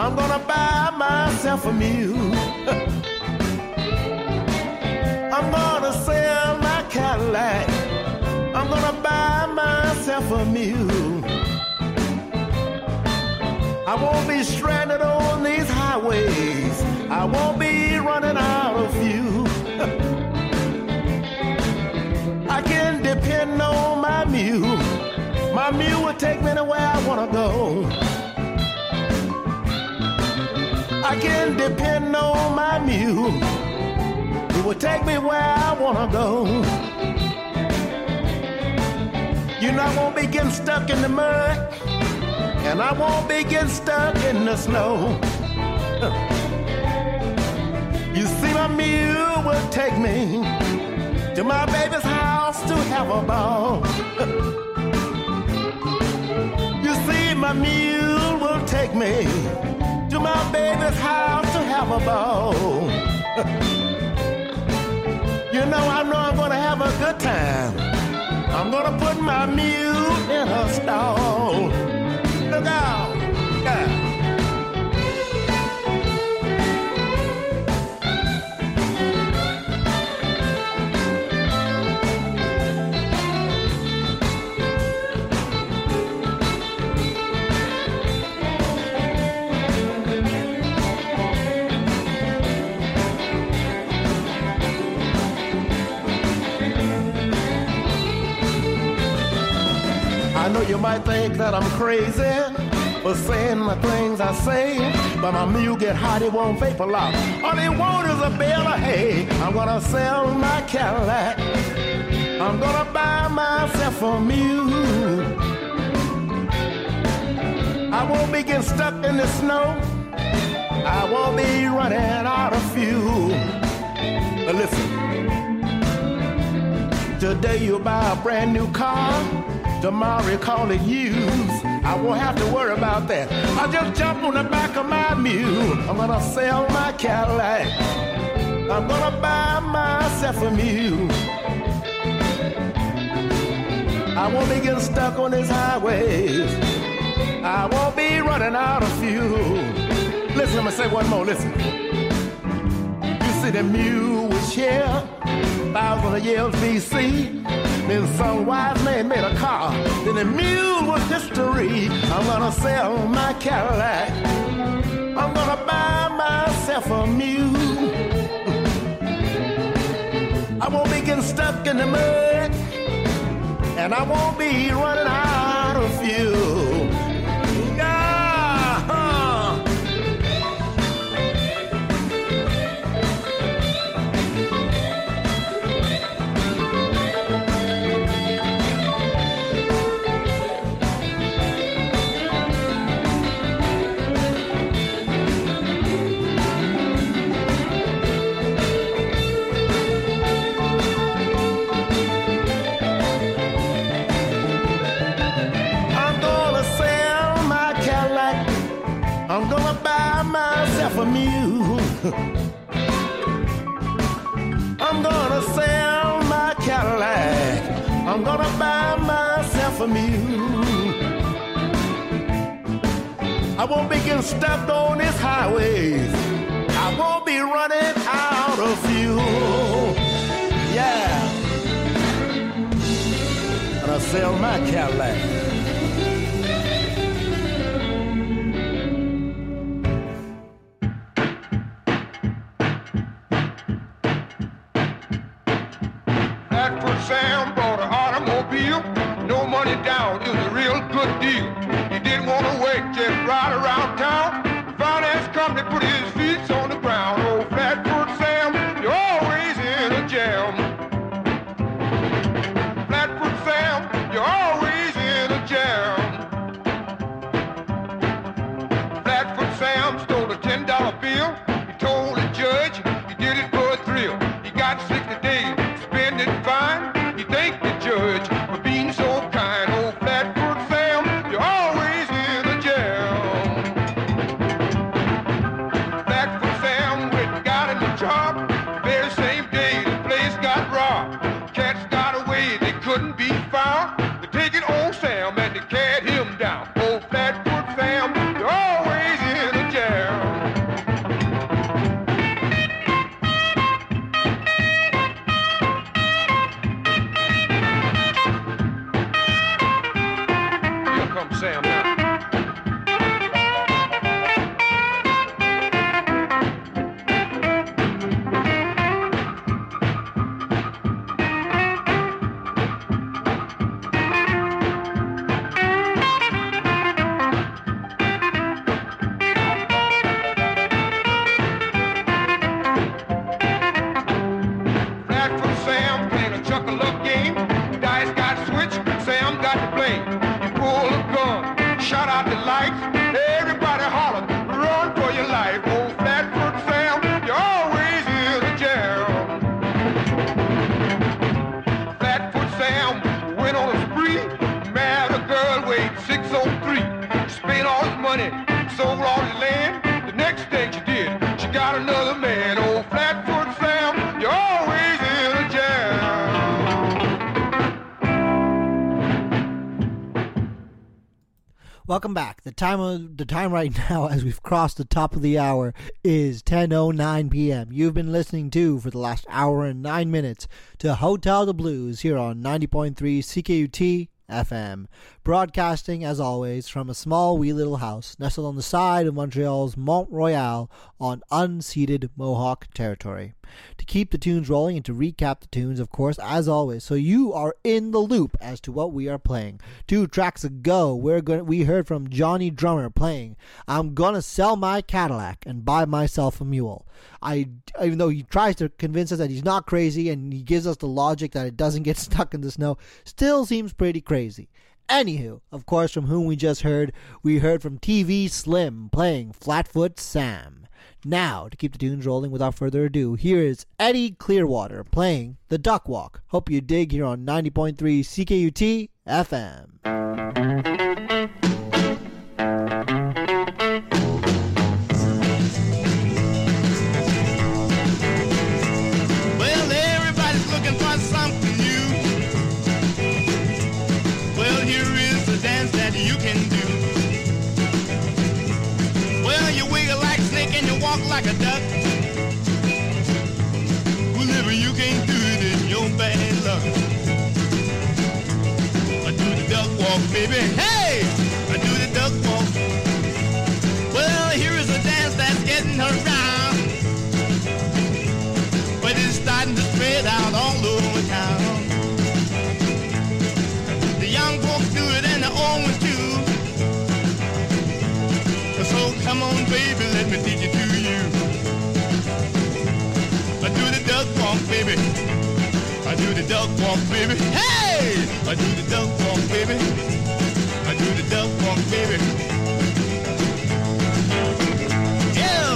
I'm gonna buy myself a mule. I'm gonna sell my Cadillac. I'm gonna buy myself a mule. I won't be stranded on these highways. I won't be running out of fuel. I can depend on my mule. My mule will take me anywhere I wanna go. I can depend on my mule. It will take me where I wanna go. You know I won't be getting stuck in the mud, and I won't be getting stuck in the snow. You see, my mule will take me to my baby's house to have a ball. You see, my mule will take me to my baby's house to have a ball. You know I'm gonna have a good time. I'm gonna put my mule in a stall. Look out, yeah. I know you might think that I'm crazy for saying the things I say, but my mule get hot, it won't vapor lock. All it want is a bale of hay. I'm gonna sell my Cadillac. I'm gonna buy myself a mule. I won't be getting stuck in the snow. I won't be running out of fuel. But listen, today you buy a brand new car. Tomorrow you call it used. I won't have to worry about that. I'll just jump on the back of my mule. I'm gonna sell my Cadillac. I'm gonna buy myself a mule. I won't be getting stuck on these highways. I won't be running out of fuel. Listen, I'm gonna say one more, listen. You see the mule was here, thousands of years BC. Then some wise man made a car. Then the mule was history. I'm gonna sell my Cadillac. I'm gonna buy myself a mule. I won't be getting stuck in the mud, and I won't be running out of fuel. I'm gonna buy myself a mule. I'm gonna sell my Cadillac. I'm gonna buy myself a mule. I won't be getting stuck on these highways. I won't be running out of fuel. Yeah. I'm gonna sell my Cadillac. Sam bought an automobile, no money down, it was a real good deal. He didn't want to wait, just ride around town. The finance company put his feet on the ground. Oh, Flatfoot Sam, you're always in a jam. Flatfoot Sam, you're always in a jam. Flatfoot Sam stole a $10 bill. He told the judge he did it for a thrill. He got 60 days, spending fine. Thank the judge for being so kind. Oh, Flatfoot Sam, you're always in a jam. Flatfoot Sam went and got him a job. Very same day the place got robbed. Cats got away, they couldn't be found. They taken old Sam and they carried him down. Oh, Flatfoot Sam, you're always in a jam. comes Sam now. Sold all his land. The next thing she did, she got another man. Old Flatfoot Sam, you're always in a jam. Welcome back. The time right now, as we've crossed the top of the hour, is 10:09 p.m. You've been listening to, for the last hour and 9 minutes, to Hotel de Blues here on 90.3 CKUT FM, broadcasting as always from a small wee little house nestled on the side of Montreal's Mont Royal on unceded Mohawk territory. To keep the tunes rolling and to recap the tunes, of course, as always, so you are in the loop as to what we are playing. 2 tracks ago, we heard from Johnny Drummer playing "I'm Gonna Sell My Cadillac and Buy Myself a Mule." Even though he tries to convince us that he's not crazy and he gives us the logic that it doesn't get stuck in the snow, still seems pretty crazy. Anywho, of course, from whom we just heard, we heard from TV Slim playing Flatfoot Sam. Now, to keep the tunes rolling without further ado, here is Eddie Clearwater playing The Duck Walk. Hope you dig here on 90.3 CKUT FM. Well, everybody's looking for something new. Well, here is a dance that you can do. Well, you wiggle like a snake and you walk like a duck. Whenever you can't do it, it's your bad luck. I do the duck walk, baby. Hey! I do the duck walk. Well, here is a dance that's getting around, but it's starting to spread out all over town. The young folks do it and the old ones too. So come on, baby, let me teach it to you. I do the duck walk, baby. I do the duck walk, baby. Hey! I do the duck walk, baby. I do the duck walk, baby. Yeah!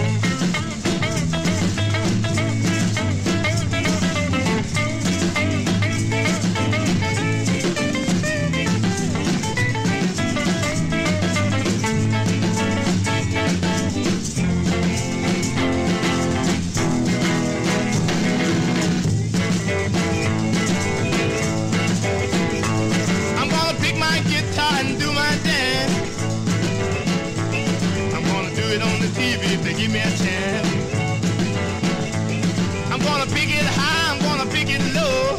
Give me a chance. I'm gonna pick it high, I'm gonna pick it low.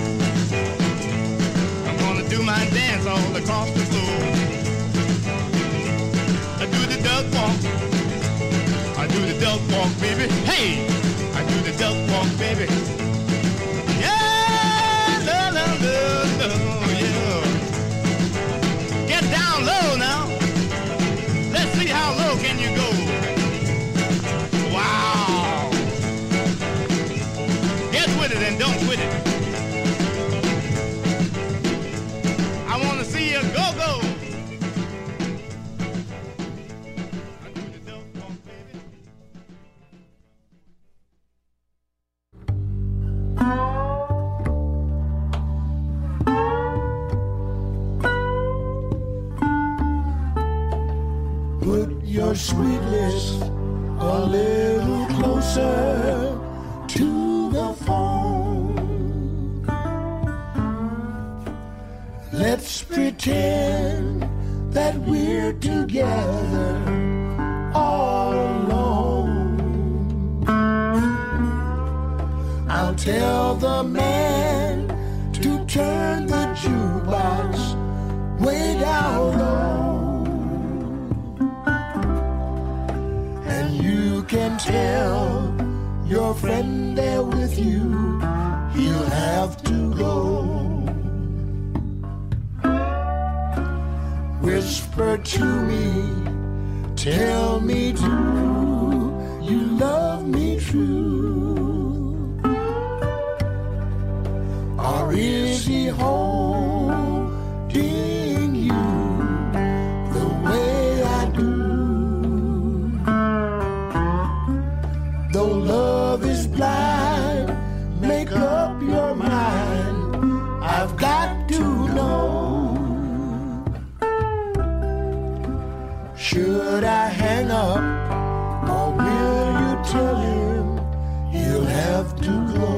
I'm gonna do my dance all across the floor. I do the duck walk. I do the duck walk, baby. Hey! I do the duck walk, baby. Yeah! La, la, la, la, yeah. Get down low now. Let's see how low can you go. Wow! Get with it and don't quit it. I want to see you go-go. I do the duck walk, baby. Put your sweet lips a little closer to the phone. Let's pretend that we're together all alone. I'll tell the man to turn the jukebox way way down low. And you can tell your friend there with you, he'll have to go. Whisper to me, tell me, do you love me true? Or is he holding you the way I do? Though love is blind, make up your mind, I've got to know. Should I hang up, or will you tell him he'll have to go?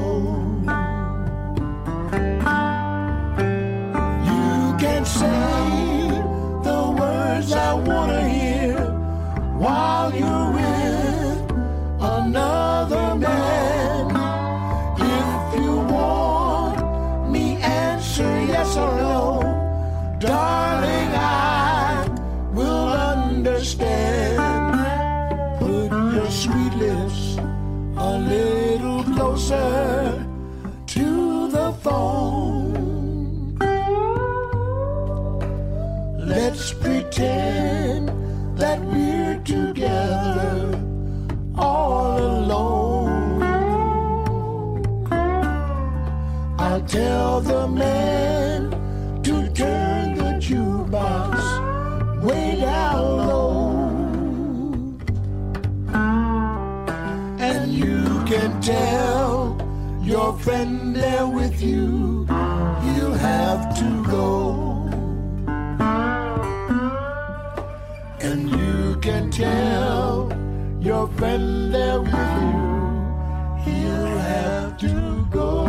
You can say the words I want to hear while you're with another man. If you want me, answer yes or no, darling, I will understand. Put your sweet lips a little closer to the phone. Let's pretend that we're together all alone. I'll tell the man to turn the jukebox way down low. And you can tell your friend there with you, he'll have to go. And you can tell your friend there with you, he'll have to go.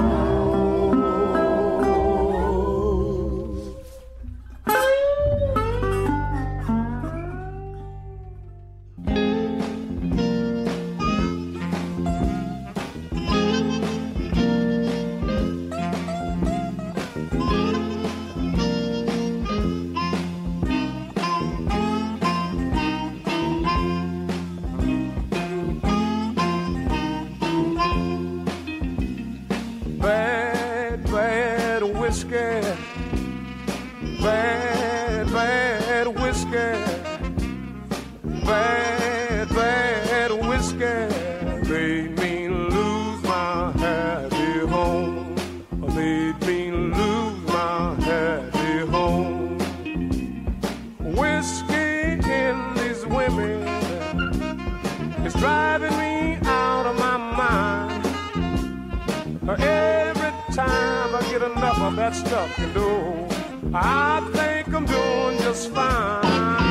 That stuff can do, I think I'm doing just fine.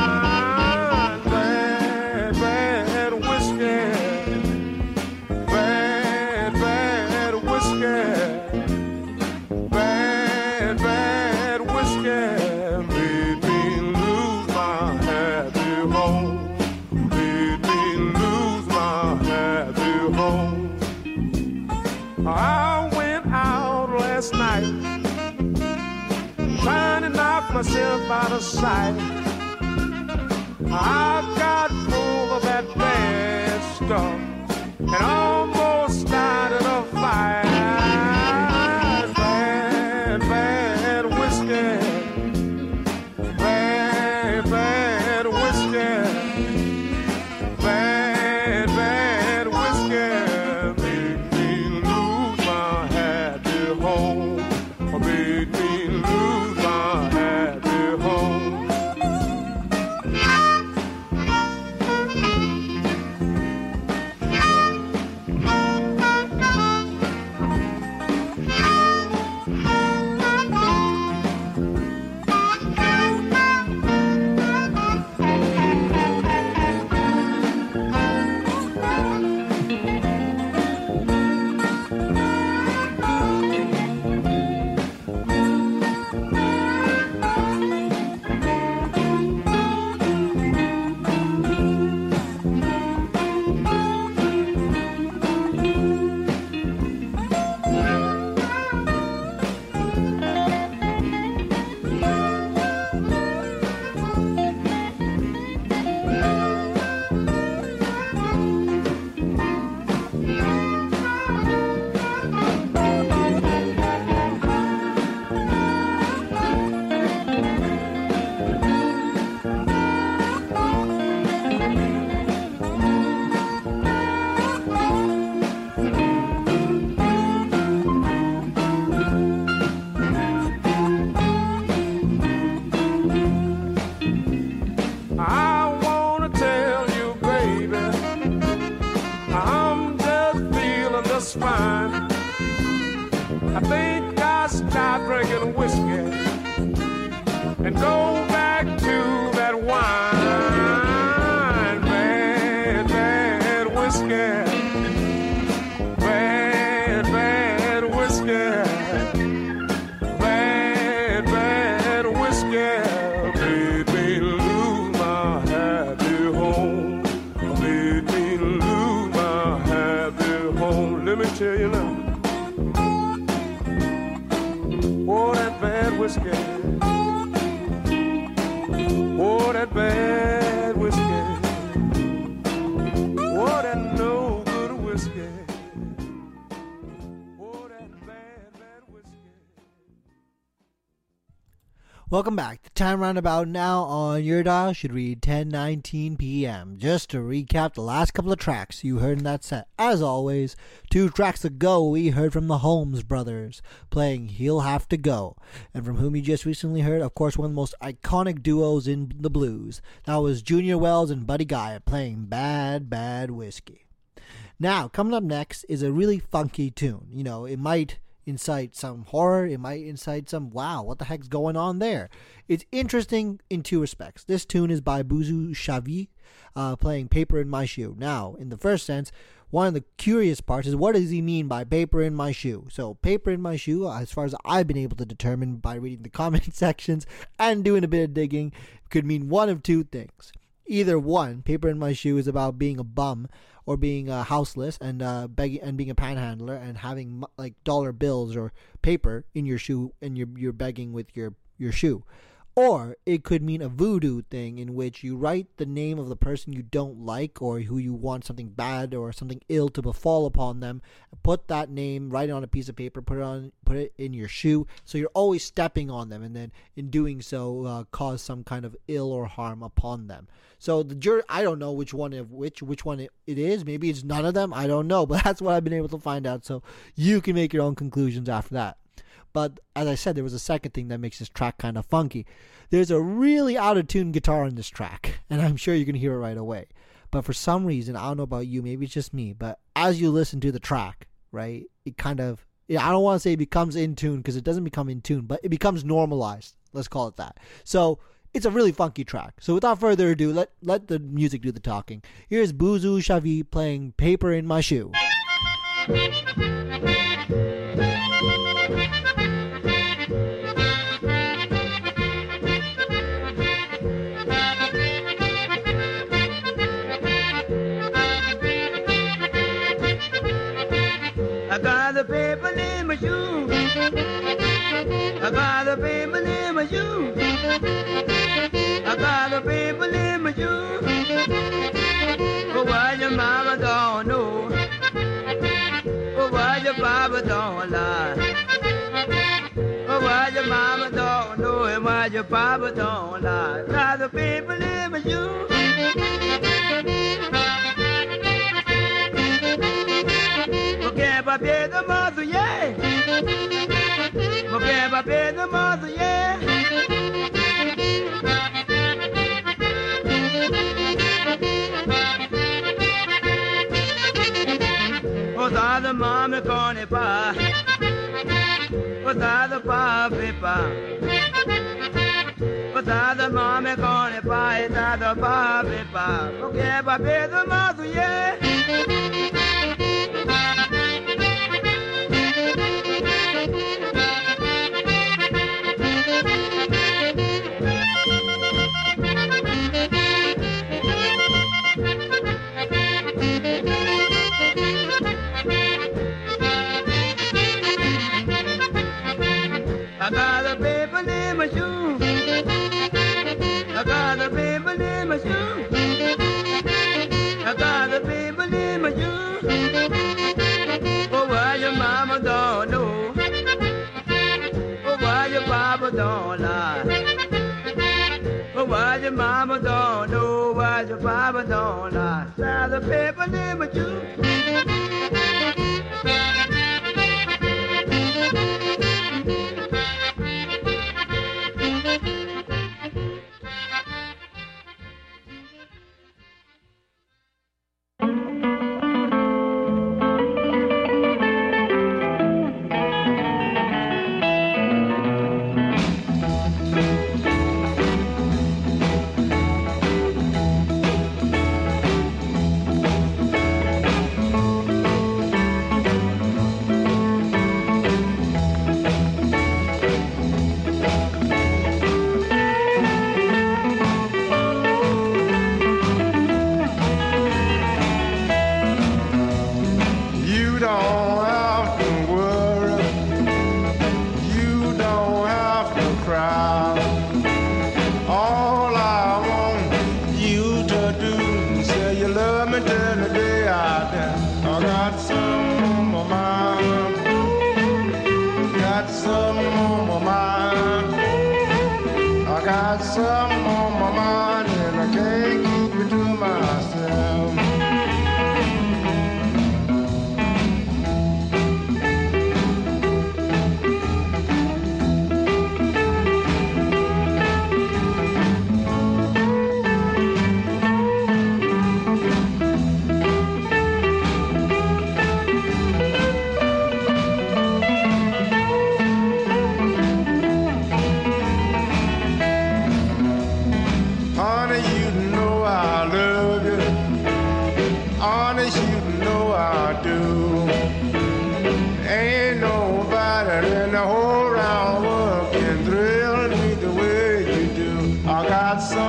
Bad, bad whiskey, bad, bad whiskey, bad, bad whiskey, made me lose my happy home, made me lose my happy home. I went out last night trying to knock myself out of sight. I got full of that bad stuff and almost started a fight. Bad, bad whiskey, bad, bad whiskey, bad, bad whiskey, made me lose my happy home, made me lose my happy home. I think I'll stop drinking whiskey and go back to that wine. Bad, bad whiskey. Bad, bad whiskey. Bad, bad whiskey. Made me lose my happy home. Made me lose my happy home. Let me tell you now. Oh, that bad whiskey. Oh, that bad whiskey. Oh, that no good whiskey. Oh, that bad, bad whiskey. Welcome back. The time roundabout now on your dial should read 10:19 p.m. Just to recap the last couple of tracks you heard in that set. As always, 2 tracks ago we heard from the Holmes Brothers playing He'll Have to Go, and from whom you just recently heard, of course, one of the most iconic duos in the blues. That was Junior Wells and Buddy Guy playing Bad, Bad Whiskey. Now, coming up next is a really funky tune. You know, it might incite some horror, it might incite some, wow, what the heck's going on there? It's interesting in 2 respects. This tune is by Boozoo Shavi, playing Paper in My Shoe. Now, in the first sense, one of the curious parts is, what does he mean by paper in my shoe? So, paper in my shoe, as far as I've been able to determine by reading the comment sections and doing a bit of digging, could mean one of 2 things. Either one, paper in my shoe is about being a bum or being houseless and begging and being a panhandler and having like dollar bills or paper in your shoe and you're begging with your shoe. Or it could mean a voodoo thing in which you write the name of the person you don't like or who you want something bad or something ill to befall upon them, put that name, write it on a piece of paper, put it in your shoe, so you're always stepping on them, and then in doing so cause some kind of ill or harm upon them. So the jury, I don't know which one it is. Maybe it's none of them. I don't know, but that's what I've been able to find out. So you can make your own conclusions after that. But as I said, there was a second thing that makes this track kind of funky. There's a really out-of-tune guitar in this track, and I'm sure you can hear it right away. But for some reason, I don't know about you, maybe it's just me, but as you listen to the track, right, it kind of, I don't want to say it becomes in tune, because it doesn't become in tune, but it becomes normalized. Let's call it that. So it's a really funky track. So without further ado, let the music do the talking. Here's Boozoo Shavi playing Paper in My Shoe. I got the paper in my shoe. I got the paper in my shoe. I got the paper in my shoe. Oh, why your mama don't know? Oh, why your papa don't lie? Oh, why your mama don't know? And why your papa don't lie? Got the paper in my shoe. Papier de Mazouye, papier de Mazouye. Osada mame kone pa, osada pa pepa, osada mame kone pa, osada pa pepa. Papier de Mazouye. I got a paper in my shoe. I got a paper in my shoe. I got a paper in my shoe. Oh, why your mama don't know? Oh, why your papa don't lie? Oh, why your mama don't know? Why your papa don't lie? Got a paper in my shoe.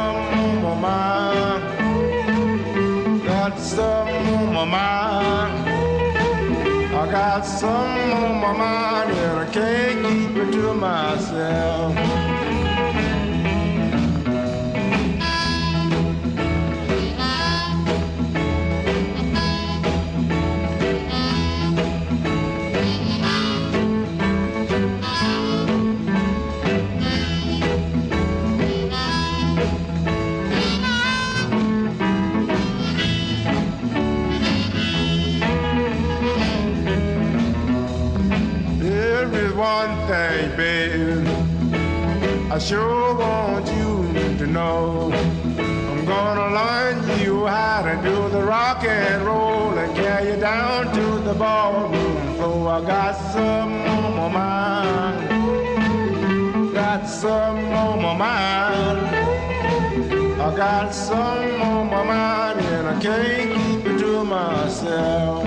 something on my mind. Got something on my mind. I got something on my mind and I can't keep it to myself. One thing, baby, I sure want you to know. I'm gonna learn you how to do the rock and roll and carry you down to the ballroom floor. I got something on my mind. Got something on my mind. I got something on my mind and I can't keep it to myself.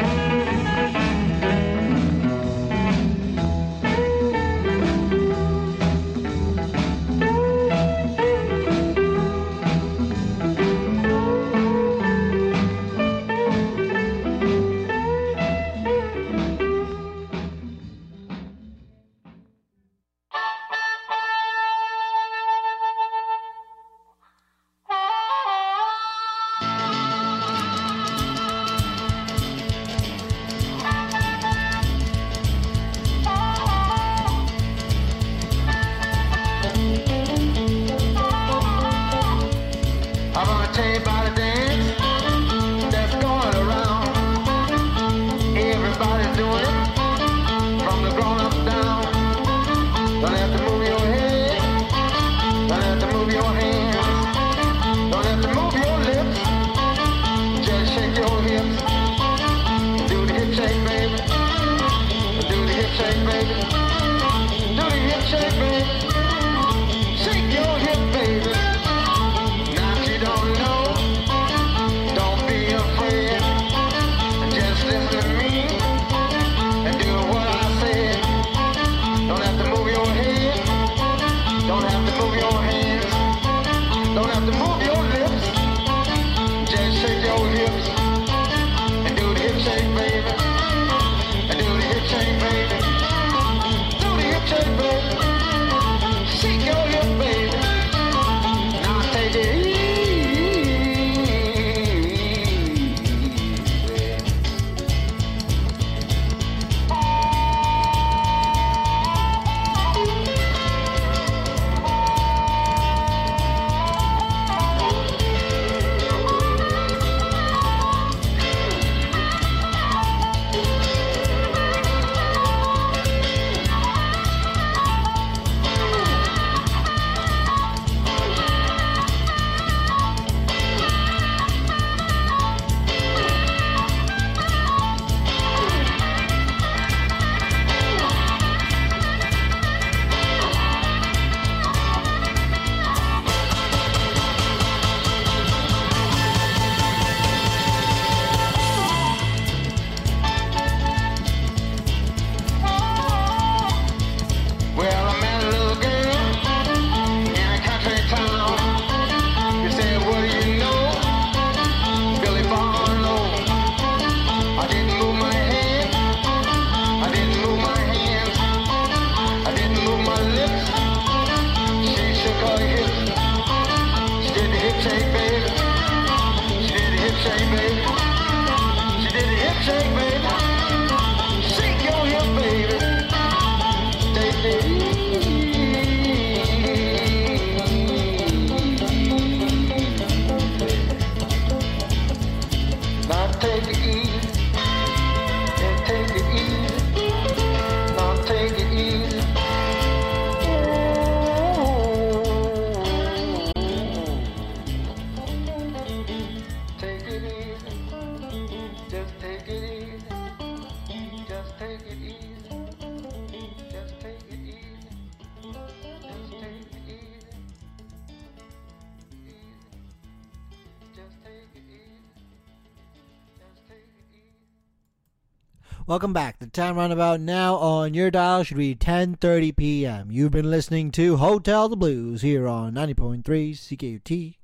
Welcome back. The time roundabout now on your dial should be 10:30 p.m. You've been listening to Hotel the Blues here on 90.3 CKUT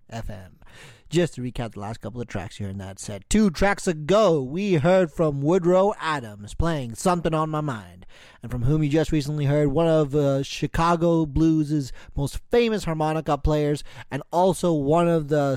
FM. Just to recap the last couple of tracks here in that set. 2 tracks ago, we heard from Woodrow Adams playing Something on My Mind, and from whom you just recently heard one of Chicago blues' most famous harmonica players, and also one of the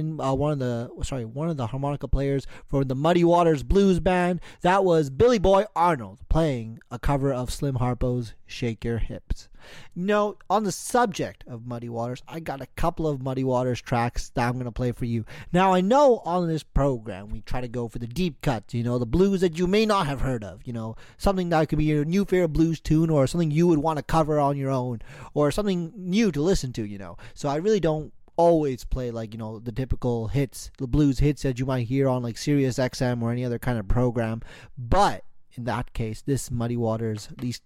harmonica players for the Muddy Waters Blues Band. That was Billy Boy Arnold playing a cover of Slim Harpo's Shake Your Hips. No, on the subject of Muddy Waters, I got a couple of Muddy Waters tracks that I'm going to play for you. Now, I know on this program we try to go for the deep cuts, the blues that you may not have heard of, something that could be your new favorite blues tune or something you would want to cover on your own or something new to listen to, So I really don't always play the typical hits, the blues hits that you might hear on like Sirius XM or any other kind of program, but in that case, these two Muddy Waters,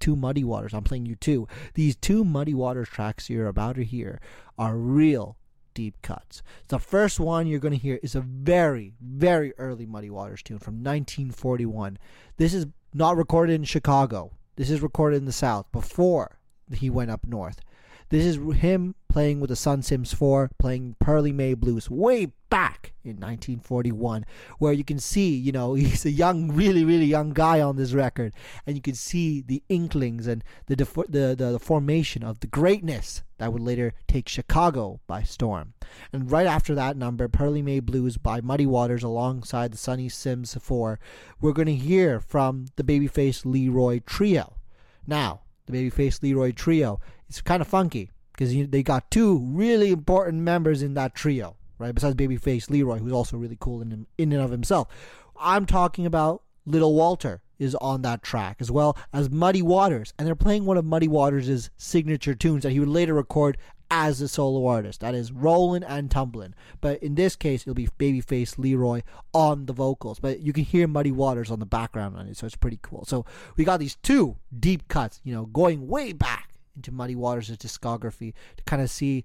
I'm playing you 2. These 2 Muddy Waters tracks you're about to hear are real deep cuts. The first one you're going to hear is a very, very early Muddy Waters tune from 1941. This is not recorded in Chicago. This is recorded in the South before he went up north. This is him playing with the Sun Sims 4, playing Pearly May Blues way back in 1941, where you can see, he's a young, really, really young guy on this record, and you can see the inklings and the formation of the greatness that would later take Chicago by storm. And right after that number, Pearly May Blues by Muddy Waters alongside the Sonny Sims 4, we're going to hear from the Babyface Leroy Trio. Now, the Babyface Leroy Trio, it's kind of funky because they got 2 really important members in that trio, right? Besides Babyface Leroy, who's also really cool in and of himself. I'm talking about Little Walter is on that track, as well as Muddy Waters, and they're playing one of Muddy Waters' signature tunes that he would later record as a solo artist. That is Rollin' and Tumblin'. But in this case, it'll be Babyface Leroy on the vocals. But you can hear Muddy Waters on the background on it, so it's pretty cool. So we got these 2 deep cuts, going way back into Muddy Waters' discography to kind of see,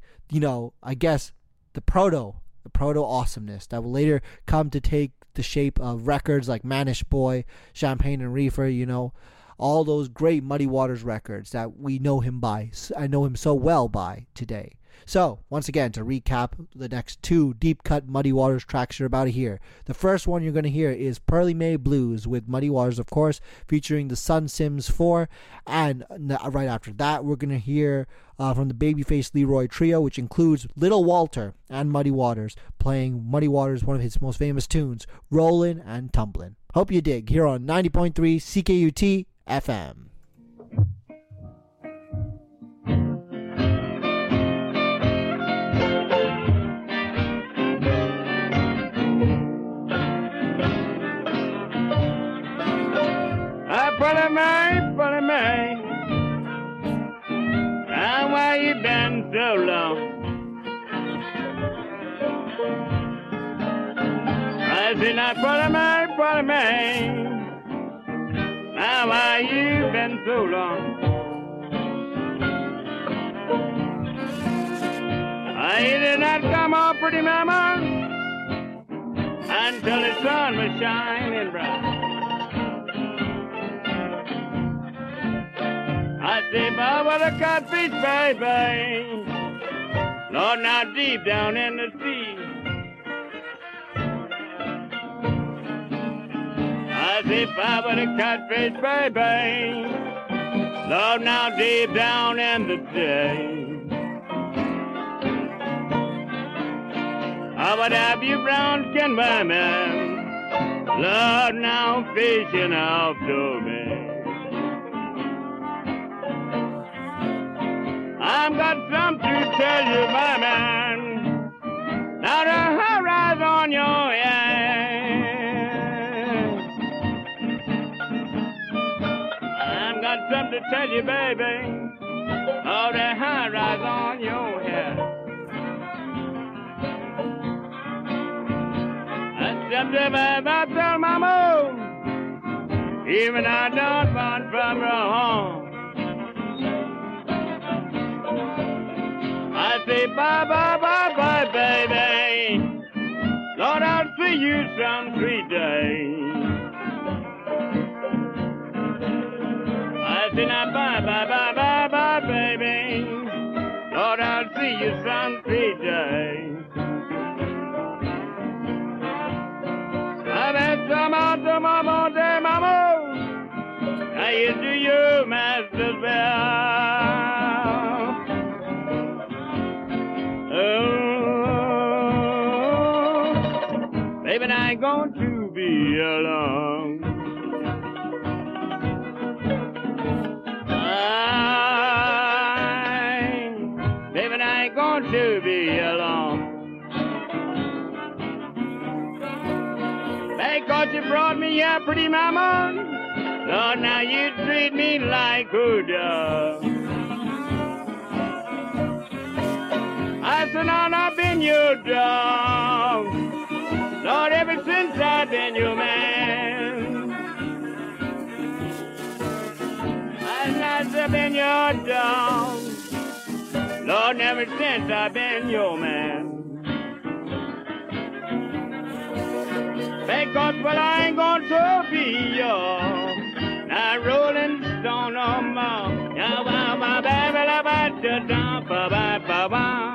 I guess, the proto awesomeness that will later come to take the shape of records like Manish Boy, Champagne and Reefer, all those great Muddy Waters records that we know him by. I know him so well by today. So, once again, to recap the next 2 deep cut Muddy Waters tracks you're about to hear. The first one you're going to hear is Pearly May Blues with Muddy Waters, of course, featuring the Sun Sims 4. And right after that, we're going to hear from the Babyface Leroy Trio, which includes Little Walter and Muddy Waters, playing Muddy Waters, one of his most famous tunes, Rollin' and Tumblin'. Hope you dig, here on 90.3 CKUT FM. Bully May, why you been so long? I said, now, Bully May, now why you been so long? I did not come on, pretty mama, until the sun was shining bright. I say, Baba, the catfish, baby, Lord, now deep down in the sea. I say, Baba, the catfish, baby, Lord, now deep down in the sea. I would have you brown-skinned women, Lord, now fishing off to me. I've got something to tell you, my man. Now the horizon on your head. I've got something to tell you, baby. Oh, the horizon on your head. That's something, baby, I tell mama. Even I don't want from her home. I say bye, bye, bye, bye, baby. Lord, I'll see you some sweet day. I say now bye, bye, bye, bye, bye, baby. Lord, I'll see you some sweet day. baby, I ain't going to be alone. Baby, I ain't going to be alone. Because you brought me here, pretty mama. Lord, now you treat me like a dog. I said, Lord, I've been your dog. Lord, ever since I've been your man. I've been your dog. Lord, ever since I've been your man. Because, well, I ain't going to be your not rolling stone no more. Yeah, ba ba ba ba ba ba ba ba ba ba.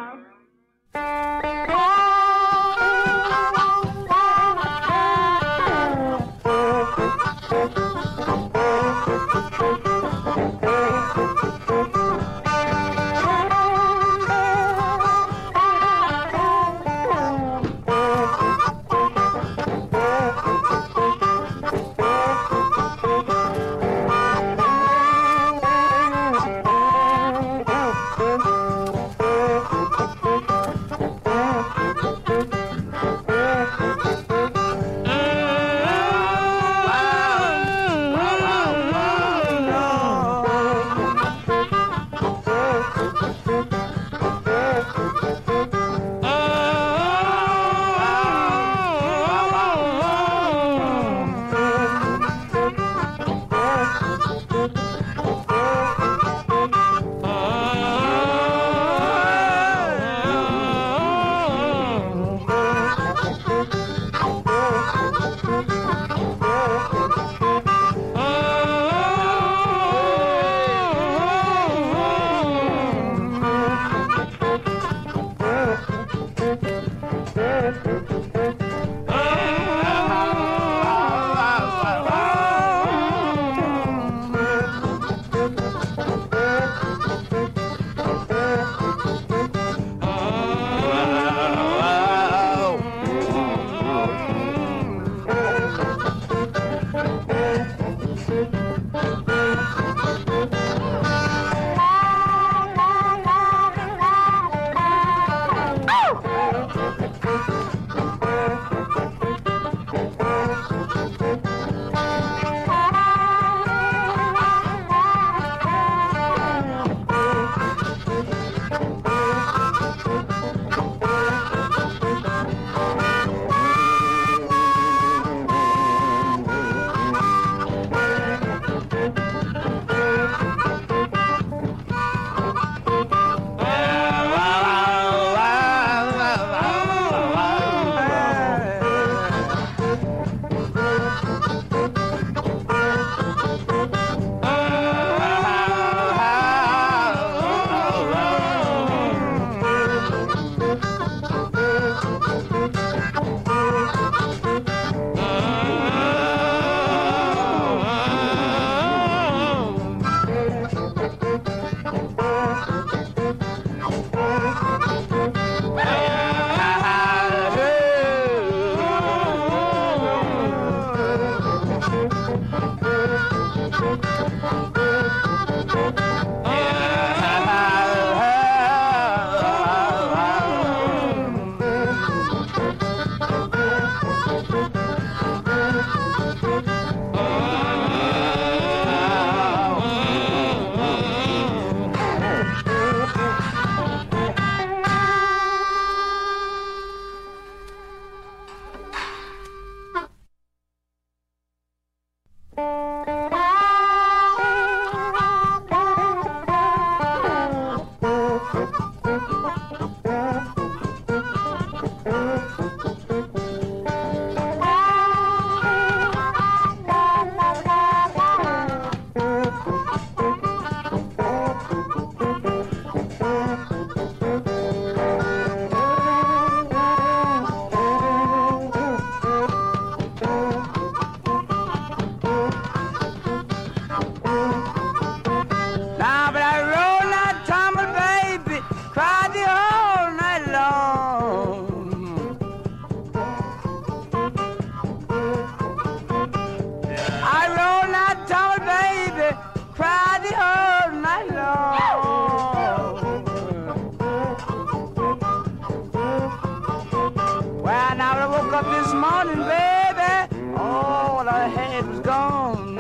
Well, now when I woke up this morning, baby, all I had was gone.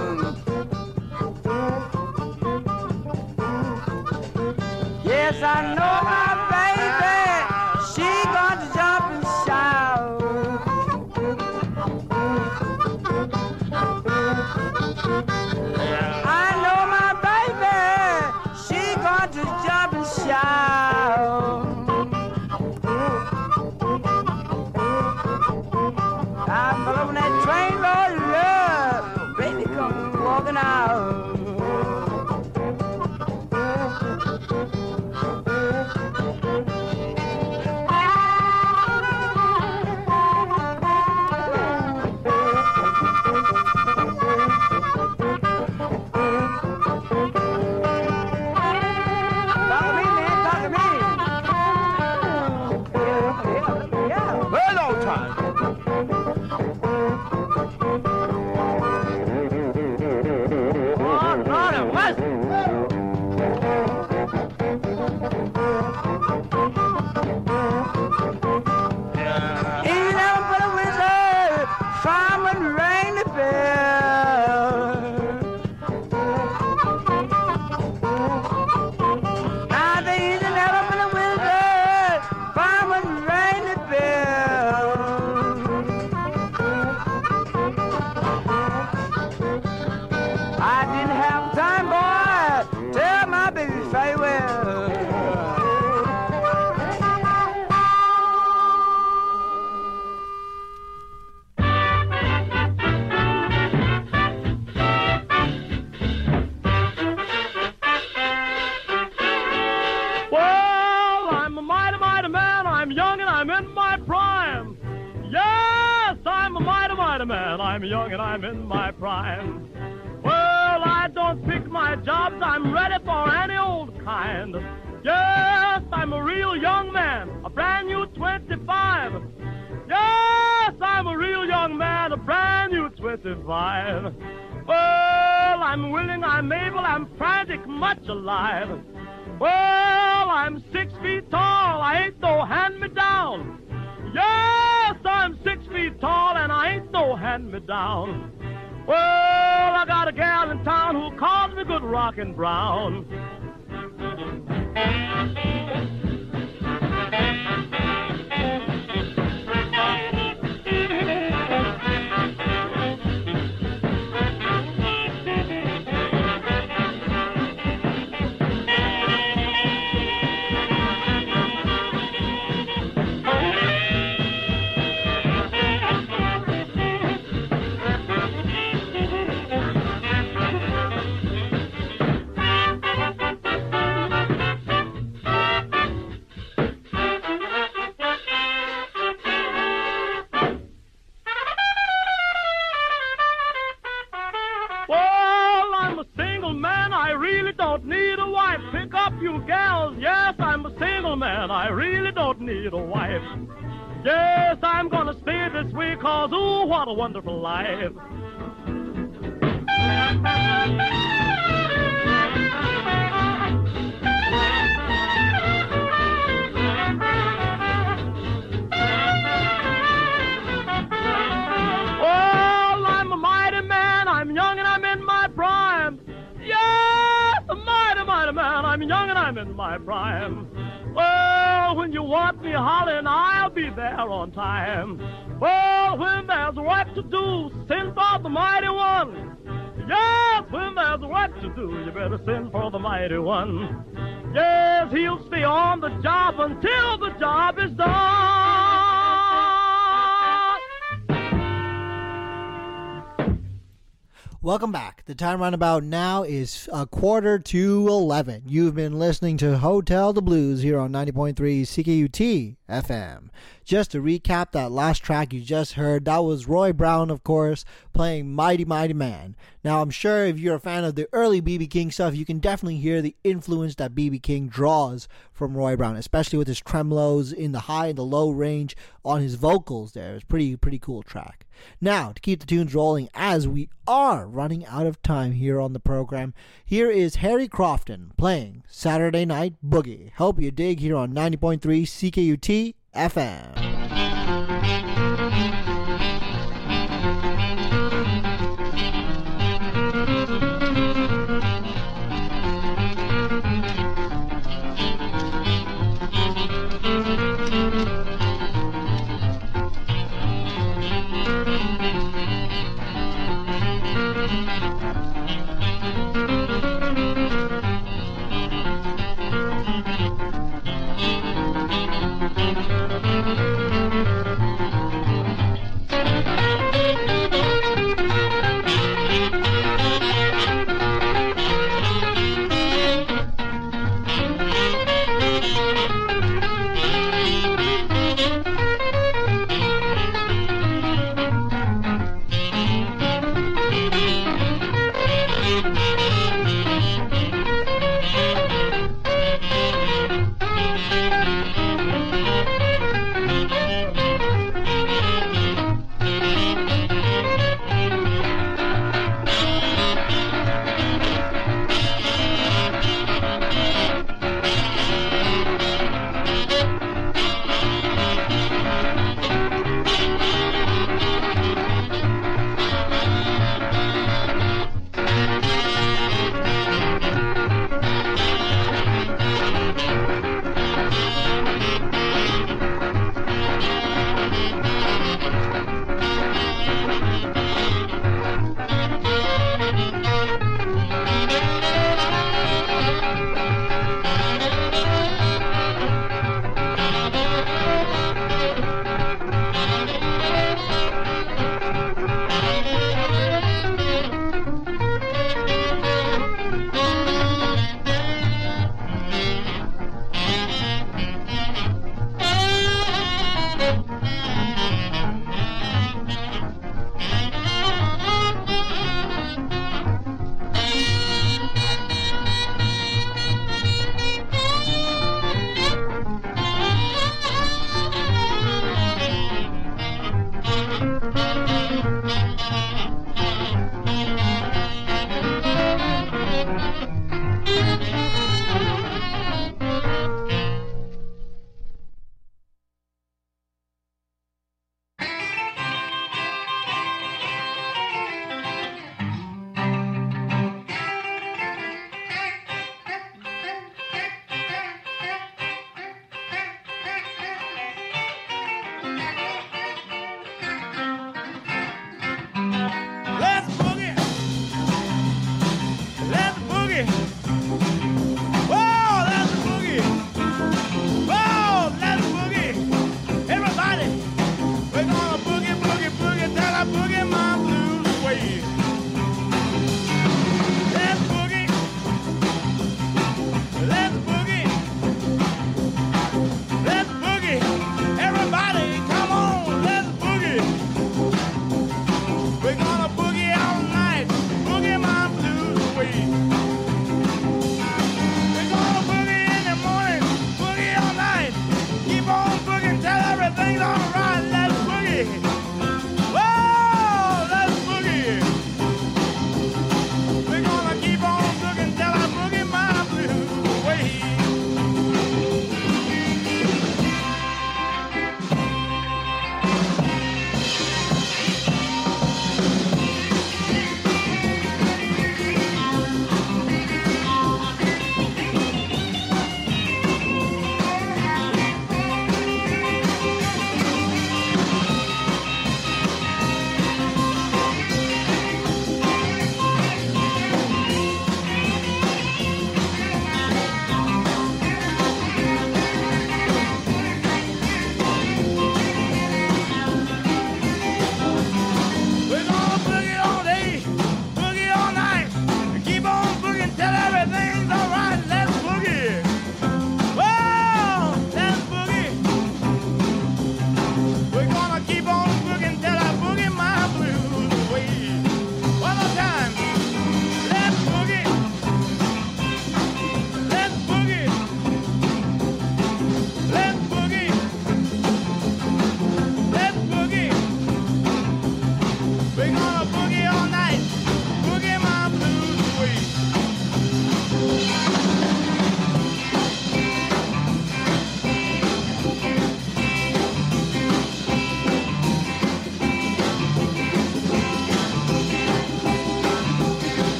Yes, I know my baby, she got to jump and shout. I know my baby, she got to jump and shout. I'm on that train, Lord, love, baby, come walking out. I'm young and I'm in my prime. Well, I don't pick my jobs, I'm ready for any old kind. Yes, I'm a real young man, a brand new 25. Yes, I'm a real young man, a brand new 25. Well, I'm willing, I'm able, I'm frantic, much alive. Well, I'm 6 feet tall, I ain't no hand-me-down. Yes, I'm 6 feet tall and I ain't no hand-me-down. Well, I got a gal in town who calls me Good Rockin' Brown. You gals, yes, I'm a single man, I really don't need a wife. Yes, I'm gonna stay this way, cause ooh, what a wonderful life. Oh, I'm a mighty man, I'm young and I'm in my prime. Yes, a mighty man, I'm young and I'm in my prime. Well, when you want me hollering, I'll be there on time. Well, when there's work to do, send for the mighty one. Yes, when there's work to do, you better send for the mighty one. Yes, he'll stay on the job until the job is done. Welcome back. The time roundabout now is 11:45. You've been listening to Hotel the Blues here on 90.3 CKUT FM. Just to recap that last track you just heard, that was Roy Brown, of course, playing Mighty Mighty Man. Now, I'm sure if you're a fan of the early B.B. King stuff, you can definitely hear the influence that B.B. King draws from Roy Brown, especially with his tremolos in the high and the low range on his vocals there. It's pretty cool track. Now, to keep the tunes rolling, as we are running out of time here on the program, here is Harry Crofton playing Saturday Night Boogie. Hope you dig here on 90.3 CKUT FM. We're gonna boogie, boogie, boogie till I boogie my blues away. Let's boogie. Let's boogie. Let's boogie. Everybody, come on, let's boogie. We're gonna boogie all night, boogie my blues away. We're gonna boogie in the morning, boogie all night. Keep on boogieing till everything's all right. Let's boogie.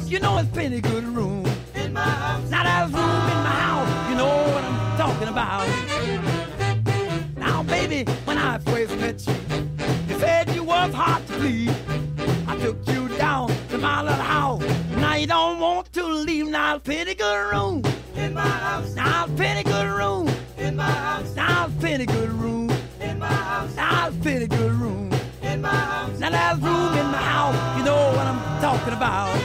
house, you know it's plenty good room. In my house. Now there's room in my house, you know what I'm talking about. Now, baby, when I first met you, you said you was hard to please. I took you down to my little house. Now you don't want to leave. Now it's plenty good room. In my house. Now it's plenty good room. In my house. Now it's plenty good room. In my house. Now it's plenty good room. In my house. Now there's room in my house. You know what I'm talking about.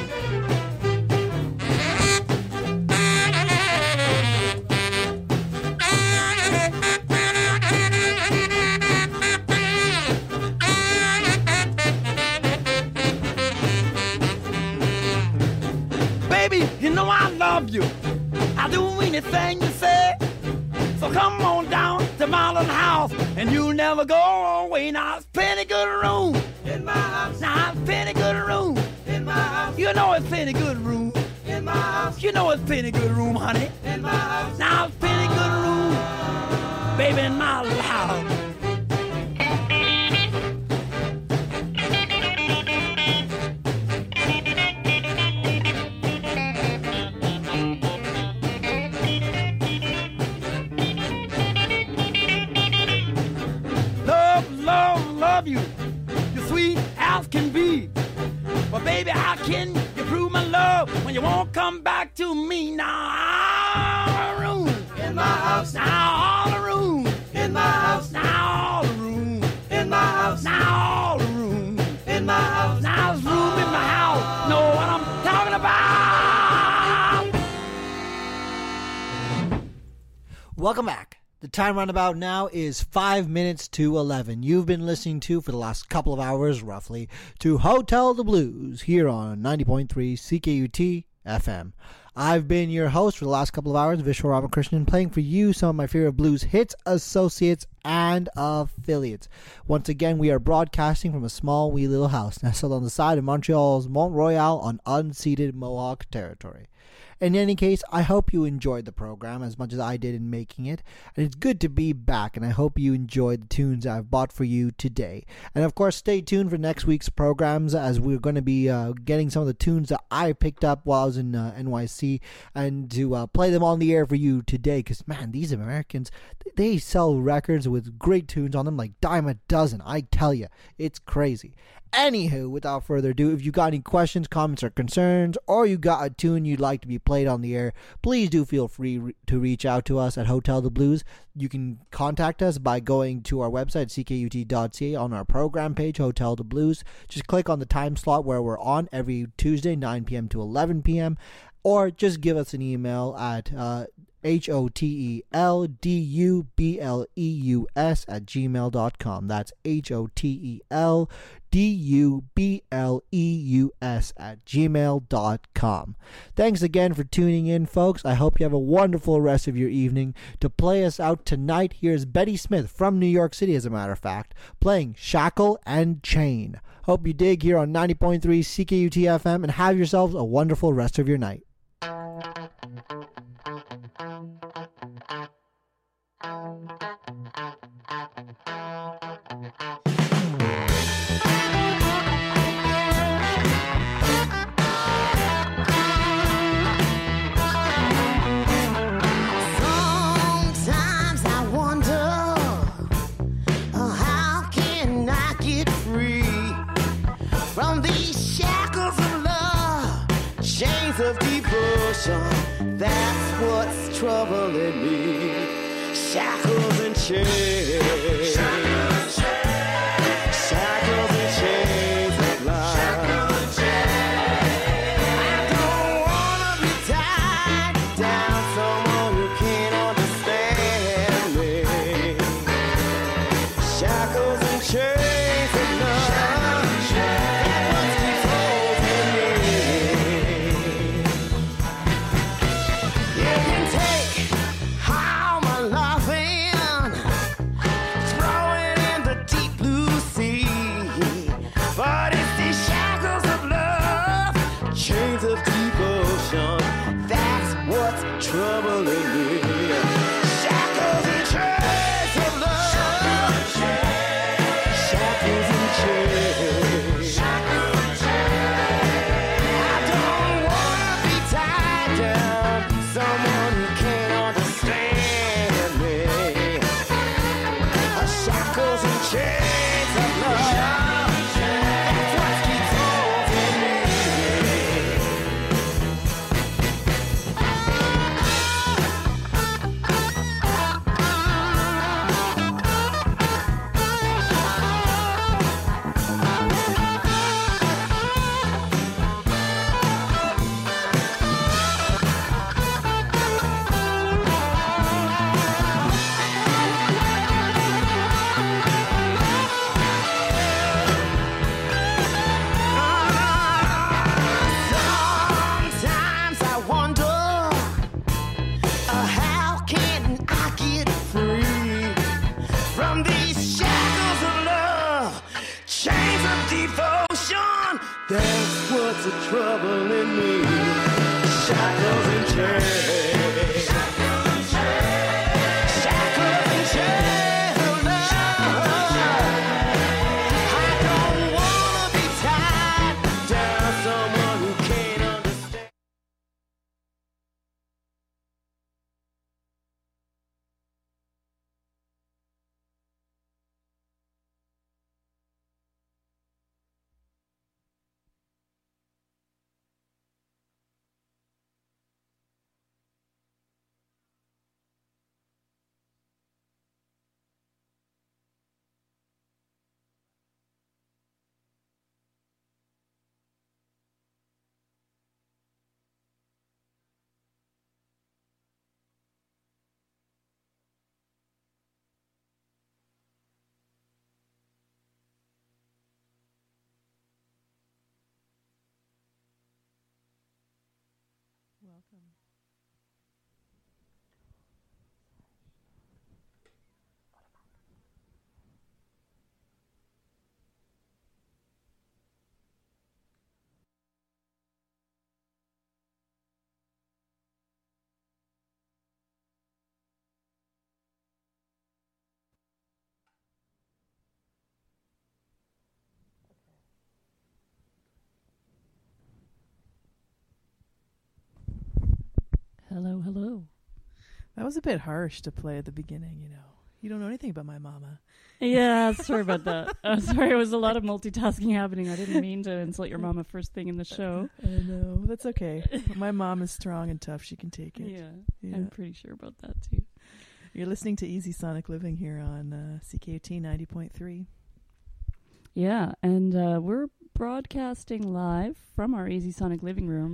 Baby, you know I love you. I'll do anything you say. So come on down to my little house, and you'll never go away. Now it's plenty good room in my house. Now it's plenty good room in my house. You know it's plenty good room in my house. You know it's plenty good room, honey, in my house. Now it's plenty good room, baby, in my little house. Love you, you're sweet as can be. But baby, how can you prove my love when you won't come back to me? Now all the room in my house. Now all the room in my house. Now all the room in my house. Now all the room in my house. Now there's room in my house. Know what I'm talking about? Welcome back. The time roundabout now is 5 minutes to 11. You've been listening to, for the last couple of hours roughly, to Hotel the Blues here on 90.3 CKUT FM. I've been your host for the last couple of hours, Vishwa Ramakrishnan, playing for you some of my favorite blues hits, associates, and affiliates. Once again, we are broadcasting from a small wee little house nestled on the side of Montreal's Mont Royal on unceded Mohawk territory. In any case, I hope you enjoyed the program as much as I did in making it, and it's good to be back, and I hope you enjoyed the tunes I've bought for you today. And of course, stay tuned for next week's programs, as we're going to be getting some of the tunes that I picked up while I was in NYC, and to play them on the air for you today, because man, these Americans, they sell records with great tunes on them like dime a dozen. I tell you, it's crazy. Anywho, without further ado, if you got any questions, comments, or concerns, or you got a tune you'd like to be played on the air, please do feel free to reach out to us at Hotel the Blues. You can contact us by going to our website, ckut.ca, on our program page, Hotel the Blues. Just click on the time slot where we're on every Tuesday, 9 p.m. to 11 p.m., or just give us an email at hoteldubleus@gmail.com. That's hoteldubleus@gmail.com. Thanks again for tuning in, folks. I hope you have a wonderful rest of your evening. To play us out tonight, here's Betty Smith from New York City, as a matter of fact, playing Shackle and Chain. Hope you dig here on 90.3 CKUT FM, and have yourselves a wonderful rest of your night. Sometimes I wonder, how can I get free from these shackles of love, chains of devotion? That's what's troubling me. Shackles and chains. Shackles and chains of love. I don't wanna be tied down, someone who can't understand me. Shackles and chains of love. That's what keeps holding me. You can take all my loving, throw it in the deep blue sea. But it's these shackles of love, chains of devotion, that's what's troubling me. Shackles and chains of love. Shackles and chains. I don't want me. Shackles and chains. Shackles and chains. No. I don't wanna be tied down to someone who can't understand. Welcome. Hello, hello. That was a bit harsh to play at the beginning, you know. You don't know anything about my mama. Yeah, sorry about that. I'm sorry, it was a lot of multitasking happening. I didn't mean to insult your mama first thing in the show. I know. That's okay. My mom is strong and tough. She can take it. Yeah, I'm pretty sure about that, too. You're listening to Easy Sonic Living here on CKUT 90.3. Yeah, and we're broadcasting live from our Easy Sonic living room.